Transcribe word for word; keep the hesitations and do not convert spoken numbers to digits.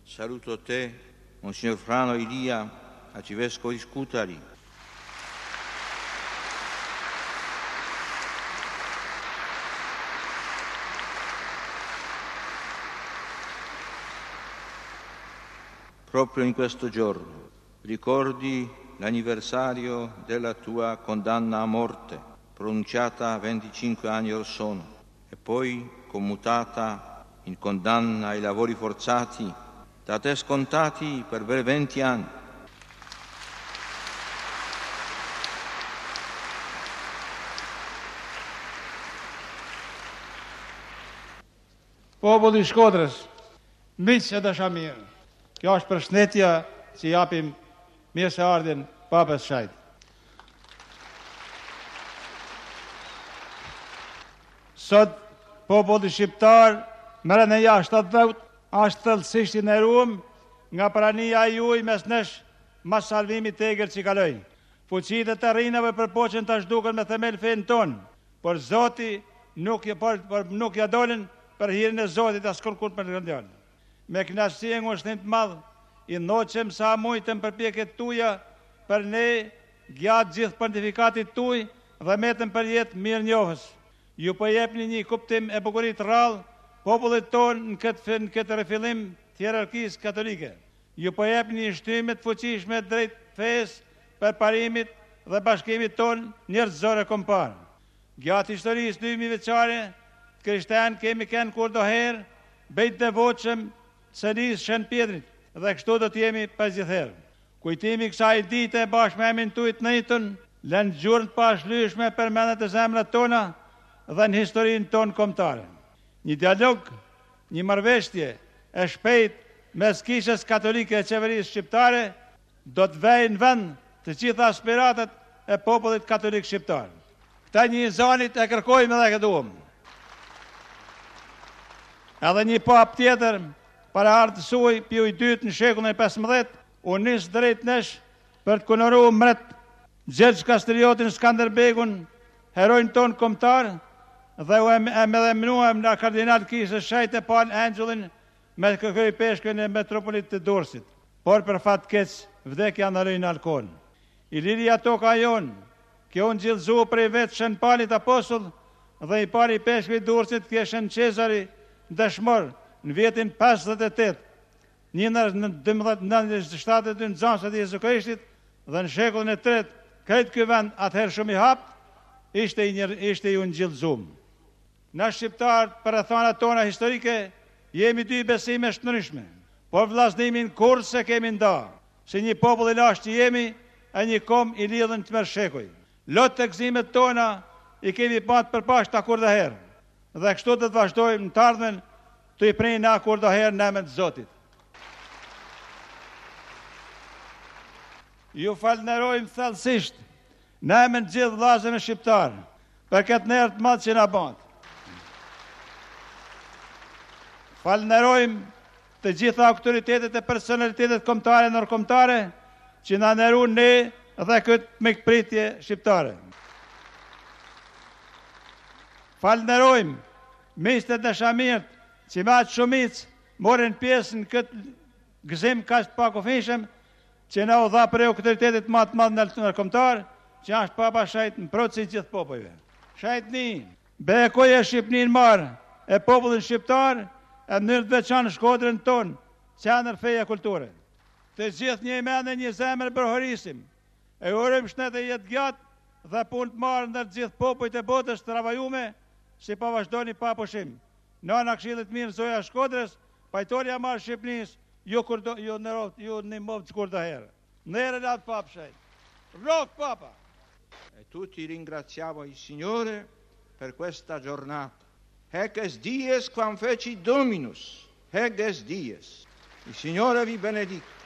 Saluto te, Monsignor Frano Ilia, arcivescovo di Scutari. Proprio in questo giorno ricordi l'anniversario della tua condanna a morte, pronunciata venticinque anni or sono, e poi commutata in condanna ai lavori forzati, da te scontati per ben venti anni. Populli i Shkodrës, miq e dashamirë, kjo është përshëndetja që japim mirë se ardhin Papës Shajt. Sot populli shqiptar merren e jashtë atë dhëut, është thellësisht i nderuar nga prania juaj mes nesh mas salvimit të egër që kaloi. Fuqitë të rrinave përpoqen të shduken me themel fen ton, por Zoti nuk, por, por nuk ja dolin për hirin e Zotit as kërkut për rëndjon. Me kënaqësi e ngushtim të madh, i noqem sa mujtëm përpjekjet tuja për ne gjatë gjithë pontifikatit tuj dhe metëm për jetë mirë njohës. Ju po jepni një kuptim e bukurit rrallë popullit tonë në këtë, në këtë rifillim të hierarkisë katolike. Ju po jepni një shtyme të fuqishme drejt fesë, përparimit dhe bashkimit tonë njerëzore kombëtar. Gjatë historisë dymi vjeçare, krishterë kemi kënë kur do herë bejt devotshëm Selisë Shën Pjetrit, dhe kështu do t'jemi pas gjithherë. Kujtimi kësaj dite bashkë me emrin tuaj të njëjtën lën gjurmë të pashlyeshme për mendet e zemrat tona dhe në historinë tonë kombëtare. Një dialog, një marrëveshje e shpejt mes Kishës Katolike e qeverisë shqiptare do të vejë në vend të gjitha aspiratat e popullit katolik shqiptar. Këta një zanit e kërkojmë edhe e duam. Edhe një pap tjetër para ardhë suaj pjo i dytë në shekullin e pesëmbëdhjetë, u nis drejt nesh për të kunoruar mret Gjergj Kastriotin Skanderbegun, herojnë tonë kombëtar, dhe u emëdhemnuam nga kardinal Kishës Shajt e Pan Angelin me kërkoj peshkën e metropolit të Durrësit. Por për fat keq, vdekja në rëjnë alkon. I liri ato ka jonë, kjo unë gjillëzu prej vetë Shën Panit Apostull dhe i pari peshkëve i Durrësit kje Shën Qezari dëshmor në vjetin pesëdhjetë e tetë, një në dymbëdhjetë shtatë e dy në Zansat e Jezu Krishtit dhe në shekullin e tretë, këtë ky vend atëherë shumë i hapë, ishte i, një, ishte i unë gjillëzum. Na shqiptarët për rrethanat tona historike jemi dy besime shtërishme, por vllaznimin kur se kemi nda, se një popull i lashtë që jemi e një kom i lidhën të mërë shekuj. Lot të gëzimet tona i kemi patë përpashtë akur dhe herë, dhe kështu të të vazhdojmë në të ardhmen të i prejnë na akur dhe herë në emën të Zotit. Ju falënderojmë thellësisht në emën të gjithë vllazëve shqiptarë për këtë nerë të madh që na bënë. Falënderojmë të gjitha autoritetet e personalitetet kombëtare e ndërkombëtare që na nderuan ne dhe këtë mikpritje shqiptare. Falënderojmë miqtë e dashamirët që me atë shumicë morën pjesë në këtë gëzim kaq të pakufishëm që na u dha për autoritetit më të madh ndërkombëtar, që është Papa Shajt në proci gjithë popujve. Shajtni, bekoje Shqipnin marë e popullin shqiptar e mënyrë të veçantë Shkodrën tonë, qendër feje kulture. Të gjithë një mendje një zemër bërhorisim, e urojmë shëndet e jetë gjatë dhe punë të marë ndër gjithë popujt e botës të travajume, si pa vazhdoni pa pushim. Nëna Këshillit Mirë Zoja Shkodrës, pajtoria marë Shqipnis, ju kurdo ju ndërot, ju në movë çkur do herë. Nere lat Papa Shajt. Rock Papa. E tutti ringraziamo il Signore per questa giornata. Hec es dies quam feci Dominus, hec es dies. Il Signore vi benedica.